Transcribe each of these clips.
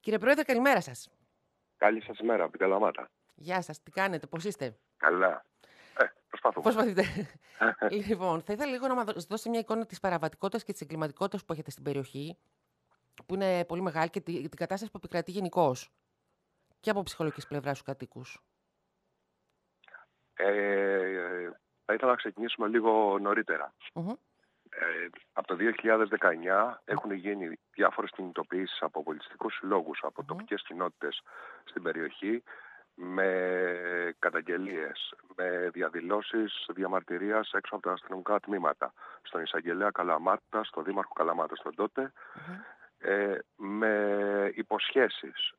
Κύριε Πρόεδρε, καλημέρα σας. Καλή σας ημέρα από την Καλαμάτα. Γεια σας, τι κάνετε, πώς είστε? Καλά. Προσπαθούμε. Προσπαθείτε. Λοιπόν, θα ήθελα λίγο να μας δώσετε μια εικόνα της παραβατικότητας και της εγκληματικότητας που έχετε στην περιοχή, που είναι πολύ μεγάλη, και την κατάσταση που επικρατεί γενικώς και από ψυχολογικής πλευράς στους κατοίκους. Θα ήθελα να ξεκινήσουμε λίγο νωρίτερα. Από το 2019 έχουν γίνει διάφορες κινητοποιήσεις από πολιτιστικούς συλλόγους, από τοπικές κοινότητες στην περιοχή, με καταγγελίες, με διαδηλώσεις διαμαρτυρίας έξω από τα αστυνομικά τμήματα, στον εισαγγελέα Καλαμάτα, στον δήμαρχο Καλαμάτα στον τότε, με υποσχέσεις,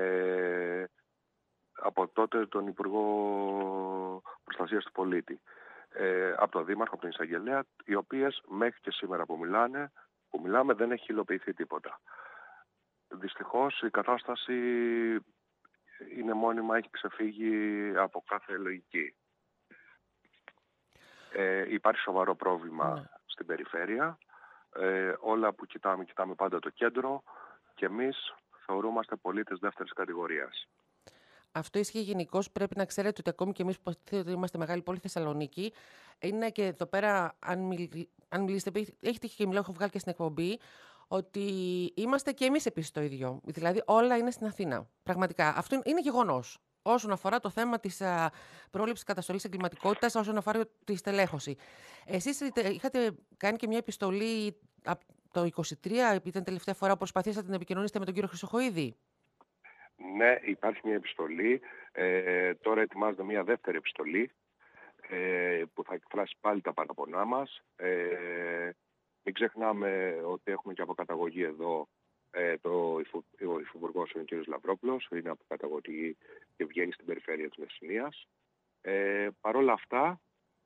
από τότε τον Υπουργό Προστασίας του Πολίτη, από τον Δήμαρχο, από τον Εισαγγελέα, οι οποίες μέχρι και σήμερα που μιλάμε δεν έχει υλοποιηθεί τίποτα. Δυστυχώς η κατάσταση είναι μόνιμα, έχει ξεφύγει από κάθε λογική. Υπάρχει σοβαρό πρόβλημα στην περιφέρεια. Όλα που κοιτάμε πάντα το κέντρο και εμείς θεωρούμαστε πολίτες δεύτερης κατηγορίας. Αυτό ισχύει γενικώς. Πρέπει να ξέρετε ότι ακόμη και εμείς που είμαστε μεγάλη πόλη Θεσσαλονίκη, είναι και εδώ πέρα, αν μιλήσετε, έχει τύχει και μιλάω, έχω βγάλει και στην εκπομπή, ότι είμαστε και εμείς επίσης το ίδιο. Δηλαδή όλα είναι στην Αθήνα. Πραγματικά. Αυτό είναι γεγονός. Όσον αφορά το θέμα της πρόληψης καταστολής εγκληματικότητας, όσον αφορά τη στελέχωση. Εσείς είχατε κάνει και μια επιστολή από το 2023, ήταν τελευταία φορά που προσπαθήσατε να επικοινωνήσετε με τον κύριο Χρυσοχοΐδη. Ναι, υπάρχει μια επιστολή. Τώρα ετοιμάζεται μια δεύτερη επιστολή που θα εκφράσει πάλι τα παραπονά μας. Μην ξεχνάμε ότι έχουμε και από καταγωγή εδώ ο Υφυπουργός ο κ. Λαυρόπουλος, είναι από καταγωγή και βγαίνει στην περιφέρεια της Μεσσηνίας. Παρ' όλα αυτά,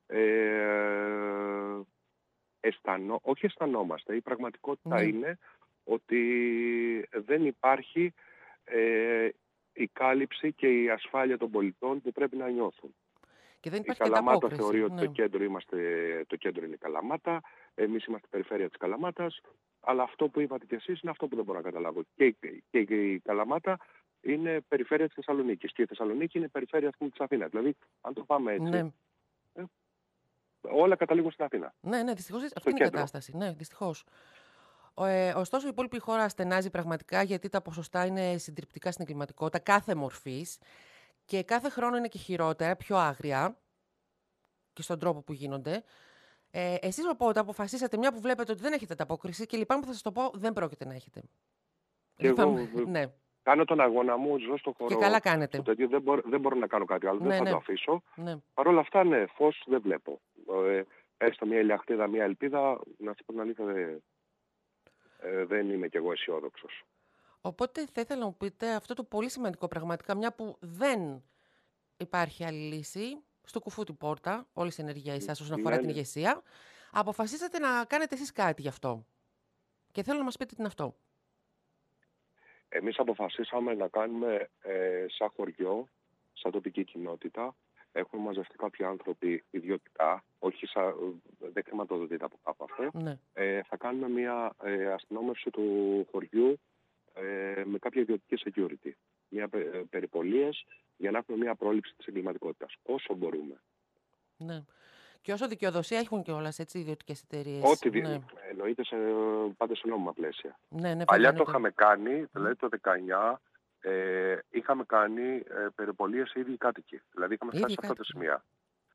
όχι αισθανόμαστε, η πραγματικότητα είναι ότι δεν υπάρχει η κάλυψη και η ασφάλεια των πολιτών που πρέπει να νιώθουν. Και δεν η Καλαμάτα θεωρεί ότι το κέντρο είναι η Καλαμάτα, εμείς είμαστε περιφέρεια της Καλαμάτας, αλλά αυτό που είπατε κι εσείς είναι αυτό που δεν μπορώ να καταλάβω. Και η Καλαμάτα είναι περιφέρεια της Θεσσαλονίκης και η Θεσσαλονίκη είναι περιφέρεια της Αθήνας. Δηλαδή, αν το πάμε έτσι, όλα καταλήγουν στην Αθήνα. Ναι, δυστυχώς αυτή είναι η κατάσταση. Ναι, δυστυχώς. Ωστόσο, η υπόλοιπη χώρα στενάζει πραγματικά, γιατί τα ποσοστά είναι συντριπτικά στην εγκληματικότητα κάθε μορφής και κάθε χρόνο είναι και χειρότερα, πιο άγρια και στον τρόπο που γίνονται. Εσείς οπότε αποφασίσατε, μια που βλέπετε ότι δεν έχετε ανταπόκριση, και λυπάμαι που θα σας το πω, δεν πρόκειται να έχετε. Και εγώ κάνω τον αγώνα μου, ζω στον χώρο. Και καλά κάνετε. Δεν μπορώ να κάνω κάτι άλλο, δεν θα το αφήσω. Ναι. Παρ' όλα αυτά, φως δεν βλέπω. Έστω μια ηλιακτίδα, μια ελπίδα, να σου πω την αλήθεια, δεν είμαι κι εγώ αισιόδοξος. Οπότε θα ήθελα να μου πείτε αυτό το πολύ σημαντικό πραγματικά, μια που δεν υπάρχει άλλη λύση, στο κουφού την πόρτα, όλης η ενέργεια εσάς όσον αφορά την ηγεσία, αποφασίσατε να κάνετε εσείς κάτι γι' αυτό. Και θέλω να μας πείτε τι είναι αυτό. Εμείς αποφασίσαμε να κάνουμε σαν χωριό, σαν τοπική κοινότητα. Έχουν μαζευτεί κάποιοι άνθρωποι ιδιωτικά, όχι δεν χρηματοδοτείται από κάπου αυτό. Ναι. Θα κάνουμε μια αστυνόμευση του χωριού με κάποια ιδιωτική security. Μια περιπολίες για να έχουμε μια πρόληψη της εγκληματικότητας. Όσο μπορούμε. Ναι. Και όσο δικαιοδοσία έχουν κιόλας, έτσι, ιδιωτικές εταιρείες. Ό,τι εννοείται πάντα σε νόμιμα πλαίσια. Ναι, Παλιά το είχαμε κάνει, δηλαδή το 19, είχαμε κάνει περιπολίες ήδη οι κάτοικοι. Δηλαδή είχαμε φτάσει σε αυτά τα σημεία.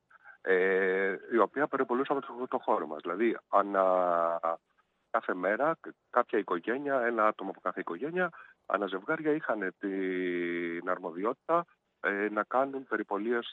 Η οποία περιπολούσαμε το χώρο μας. Δηλαδή κάθε μέρα κάποια οικογένεια, ένα άτομο από κάθε οικογένεια, αναζευγάρια είχαν την αρμοδιότητα να κάνουν περιπολίες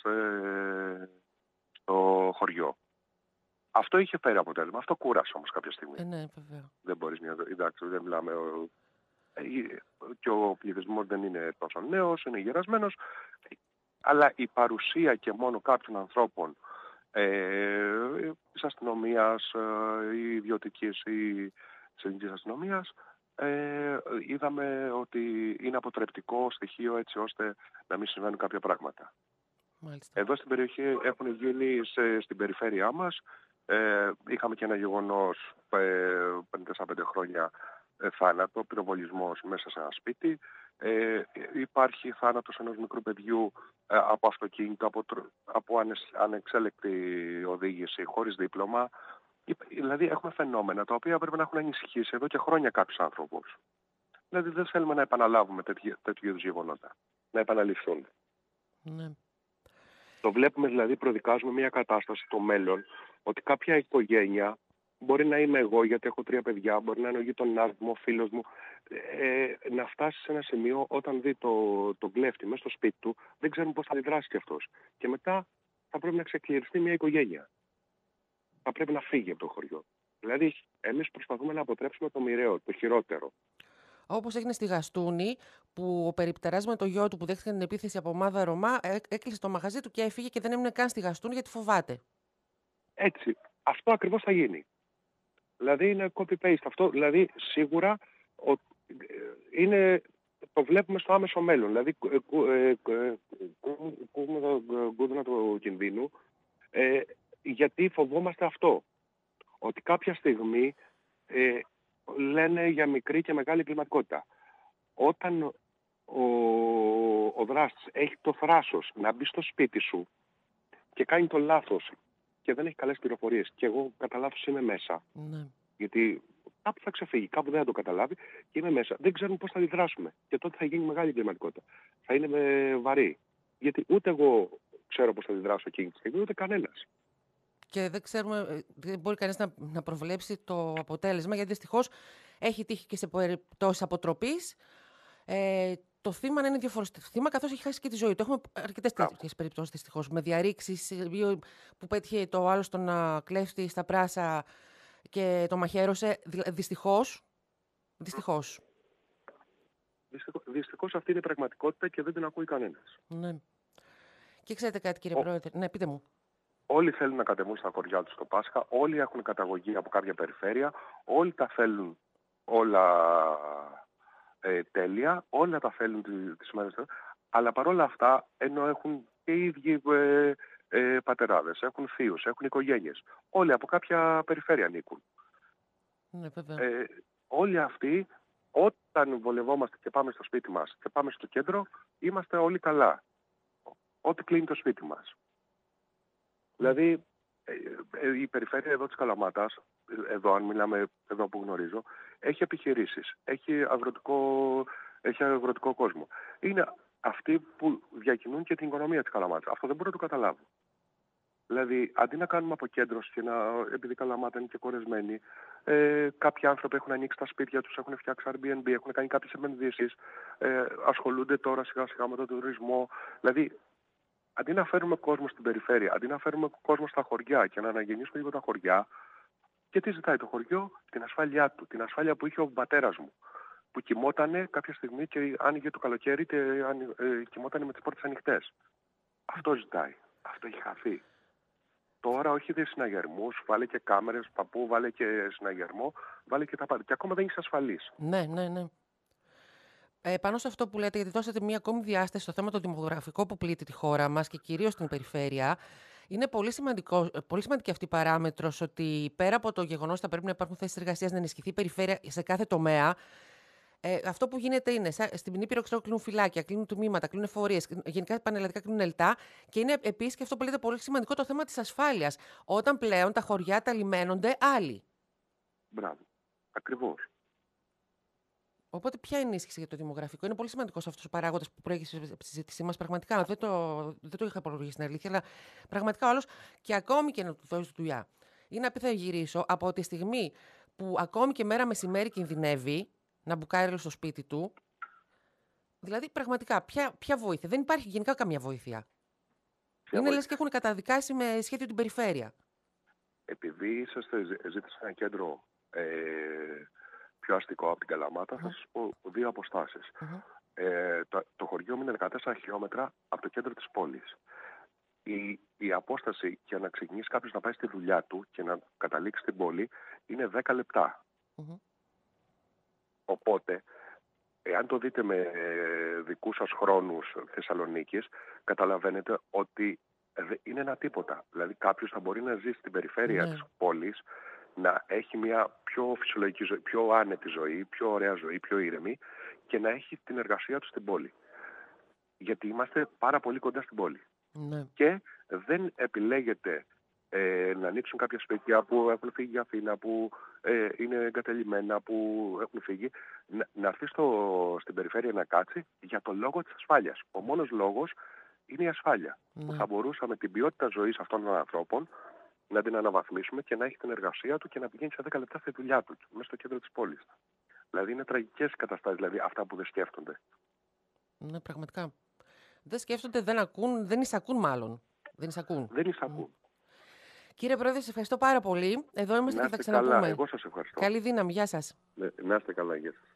στο χωριό. Αυτό είχε φέρει αποτέλεσμα. Αυτό κούρασε όμως κάποια στιγμή. Ναι, βέβαια. Δεν μπορείς εντάξει, δεν μιλάμε. Και ο πληθυσμός δεν είναι τόσο νέος, είναι γερασμένος. Αλλά η παρουσία και μόνο κάποιων ανθρώπων της αστυνομίας, ή ιδιωτικής ή της ελληνικής αστυνομίας, είδαμε ότι είναι αποτρεπτικό στοιχείο έτσι ώστε να μην συμβαίνουν κάποια πράγματα. Μάλιστα. Εδώ στην περιοχή έχουν γίνει στην περιφέρειά μας. Είχαμε και ένα γεγονός πριν 4-5 χρόνια, θάνατο, πυροβολισμός μέσα σε ένα σπίτι. Υπάρχει θάνατος ενός μικρού παιδιού από αυτοκίνητο, από ανεξέλεκτη οδήγηση, χωρίς δίπλωμα. Δηλαδή έχουμε φαινόμενα τα οποία πρέπει να έχουν ανησυχήσει εδώ και χρόνια κάποιους άνθρωπους. Δηλαδή δεν θέλουμε να επαναλάβουμε τέτοιου είδους γεγονότα, να επαναληφθούν. Ναι. Το βλέπουμε δηλαδή, προδικάζουμε μια κατάσταση στο μέλλον, ότι κάποια οικογένεια, μπορεί να είμαι εγώ γιατί έχω 3 παιδιά, μπορεί να είναι ο γείτονάς μου, ο φίλος μου, να φτάσει σε ένα σημείο όταν δει τον κλέφτη μέσα στο σπίτι του, δεν ξέρουν πώς θα αντιδράσει κι αυτός. Και μετά θα πρέπει να ξεκληριστεί μια οικογένεια. Θα πρέπει να φύγει από το χωριό. Δηλαδή, εμείς προσπαθούμε να αποτρέψουμε το μοιραίο, το χειρότερο. Όπως έγινε στη Γαστούνη, που ο περιπτεράς με το γιο του που δέχτηκε την επίθεση από ομάδα Ρωμά έκλεισε το μαγαζί του και έφυγε και δεν έμεινε καν στη Γαστούνη γιατί φοβάται. Έτσι. Αυτό ακριβώς θα γίνει. Δηλαδή είναι copy-paste αυτό. Δηλαδή σίγουρα το βλέπουμε στο άμεσο μέλλον. Δηλαδή κούβουμε τον κούδουνα του κινδύνου γιατί φοβόμαστε αυτό. Ότι κάποια στιγμή λένε για μικρή και μεγάλη εγκληματικότητα. Όταν ο δράστης έχει το θράσος να μπει στο σπίτι σου και κάνει το λάθος και δεν έχει καλές πληροφορίες και εγώ κατά λάθος είμαι μέσα, Ναι. γιατί κάπου θα ξεφύγει, κάπου δεν θα το καταλάβει και είμαι μέσα, δεν ξέρουμε πώς θα αντιδράσουμε και τότε θα γίνει μεγάλη εγκληματικότητα. Θα είναι βαρύ. Γιατί ούτε εγώ ξέρω πώς θα αντιδράσω εκείνη τη στιγμή, ούτε κανένας. Και δεν μπορεί κανείς να προβλέψει το αποτέλεσμα, γιατί δυστυχώς έχει τύχει και σε περιπτώσεις αποτροπής το θύμα να είναι διαφορετικό θύμα, καθώς έχει χάσει και τη ζωή του. Έχουμε αρκετές τέτοιες περιπτώσεις δυστυχώς, με διαρρήξεις που πέτυχε το άλλο στον κλέφτη στα πράσα και το μαχαίρωσε. Δυστυχώς. Δυστυχώς αυτή είναι η πραγματικότητα και δεν την ακούει κανένας. Ναι. Και ξέρετε κάτι, κύριε Πρόεδρε? Ναι, πείτε μου. Όλοι θέλουν να κατεβούν στα χωριά τους το Πάσχα, όλοι έχουν καταγωγή από κάποια περιφέρεια, όλοι τα θέλουν όλα τέλεια, όλα τα θέλουν τις μέρες. Αλλά παρόλα αυτά, ενώ έχουν και οι ίδιοι πατεράδες, έχουν θείους, έχουν οικογένειες, όλοι από κάποια περιφέρεια ανήκουν. Ναι, βέβαια. Όλοι αυτοί, όταν βολευόμαστε και πάμε στο σπίτι μας και πάμε στο κέντρο, είμαστε όλοι καλά. Ό,τι κλείνει το σπίτι μας. Δηλαδή, η περιφέρεια εδώ της Καλαμάτας, εδώ αν μιλάμε εδώ που γνωρίζω, έχει επιχειρήσεις, έχει αγροτικό κόσμο. Είναι αυτοί που διακινούν και την οικονομία της Καλαμάτας. Αυτό δεν μπορώ να το καταλάβω. Δηλαδή, αντί να κάνουμε αποκέντρωση και επειδή η Καλαμάτα είναι και κορεσμένη, κάποιοι άνθρωποι έχουν ανοίξει τα σπίτια τους, έχουν φτιάξει Airbnb, έχουν κάνει κάποιες επενδύσεις, ασχολούνται τώρα σιγά σιγά με τον τουρισμό. Δηλαδή, αντί να φέρουμε κόσμο στην περιφέρεια, αντί να φέρουμε κόσμο στα χωριά και να αναγεννήσουμε λίγο τα χωριά, και τι ζητάει το χωριό? Την ασφάλειά του, την ασφάλεια που είχε ο πατέρας μου, που κοιμότανε κάποια στιγμή και άνοιγε το καλοκαίρι και κοιμότανε με τις πόρτες ανοιχτές. Αυτό ζητάει. Αυτό έχει χαθεί. Τώρα όχι δε συναγερμούς, βάλε και κάμερες, παππού, βάλε και συναγερμό, βάλε και τα πάντα. Και ακόμα δεν είσαι ασφαλής. Ναι. Πάνω σε αυτό που λέτε, γιατί δώσατε μία ακόμη διάσταση στο θέμα το δημογραφικό που πλήττει τη χώρα μας και κυρίως την περιφέρεια, είναι πολύ σημαντική αυτή η παράμετρος, ότι πέρα από το γεγονός ότι θα πρέπει να υπάρχουν θέσεις εργασίας, να ενισχυθεί η περιφέρεια σε κάθε τομέα, αυτό που γίνεται είναι, στην Ήπειρο κλείνουν φυλάκια, κλείνουν τμήματα, κλείνουν εφορίες, γενικά πανελλαδικά κλείνουν ελτά και είναι επίσης και αυτό που λέτε πολύ σημαντικό το θέμα της ασφάλειας, όταν πλέον τα χωριά τα λιμένονται άλλοι. Μπράβο. Ακριβώς. Οπότε, ποια ενίσχυση για το δημογραφικό? Είναι πολύ σημαντικό αυτό ο παράγοντα που προέκυψε από τη συζήτησή μα. Πραγματικά δεν το είχα υπολογίσει στην αλήθεια, αλλά πραγματικά όλο και ακόμη και να του δώσει δουλειά. Ή να πει θα γυρίσω από τη στιγμή που ακόμη και μέρα μεσημέρι κινδυνεύει να μπουκάρει στο σπίτι του. Δηλαδή, πραγματικά, ποια βοήθεια? Δεν υπάρχει γενικά καμία βοήθεια. Είναι λες και έχουν καταδικάσει με σχέδιο την περιφέρεια. Επειδή ζείτε σε ένα κέντρο πιο αστικό από την Καλαμάτα, θα σας πω 2 αποστάσεις. Το χωριό μου είναι 14 χιλιόμετρα από το κέντρο της πόλης. Η απόσταση για να ξεκινήσει κάποιος να πάει στη δουλειά του και να καταλήξει στην πόλη είναι 10 λεπτά. Οπότε, εάν το δείτε με δικούς σας χρόνους Θεσσαλονίκης, καταλαβαίνετε ότι είναι ένα τίποτα. Δηλαδή κάποιος θα μπορεί να ζει στην περιφέρεια της πόλης, να έχει μια πιο φυσιολογική ζωή, πιο άνετη ζωή, πιο ωραία ζωή, πιο ήρεμη και να έχει την εργασία του στην πόλη. Γιατί είμαστε πάρα πολύ κοντά στην πόλη. Ναι. Και δεν επιλέγεται να ανοίξουν κάποια σπίτια που έχουν φύγει για Αθήνα, που είναι εγκαταλειμμένα, που έχουν φύγει, να έρθει στην περιφέρεια να κάτσει για το λόγο της ασφάλειας. Ο μόνος λόγος είναι η ασφάλεια. Ναι. Που θα μπορούσαμε την ποιότητα ζωής αυτών των ανθρώπων να την αναβαθμίσουμε και να έχει την εργασία του και να πηγαίνει σε 10 λεπτά στη δουλειά του, μέσα στο κέντρο της πόλης. Δηλαδή είναι τραγικές καταστάσεις, δηλαδή αυτά που δεν σκέφτονται. Ναι, πραγματικά. Δεν σκέφτονται, δεν ακούν, δεν εισακούν μάλλον. Δεν εισακούν. Δεν εισακούν. Κύριε Πρόεδρε, σας ευχαριστώ πάρα πολύ. Εδώ είμαστε και θα ξαναπούμε. Καλά. Εγώ σας ευχαριστώ. Καλή δύναμη. Γεια σας. Να είστε καλά. Γεια σας.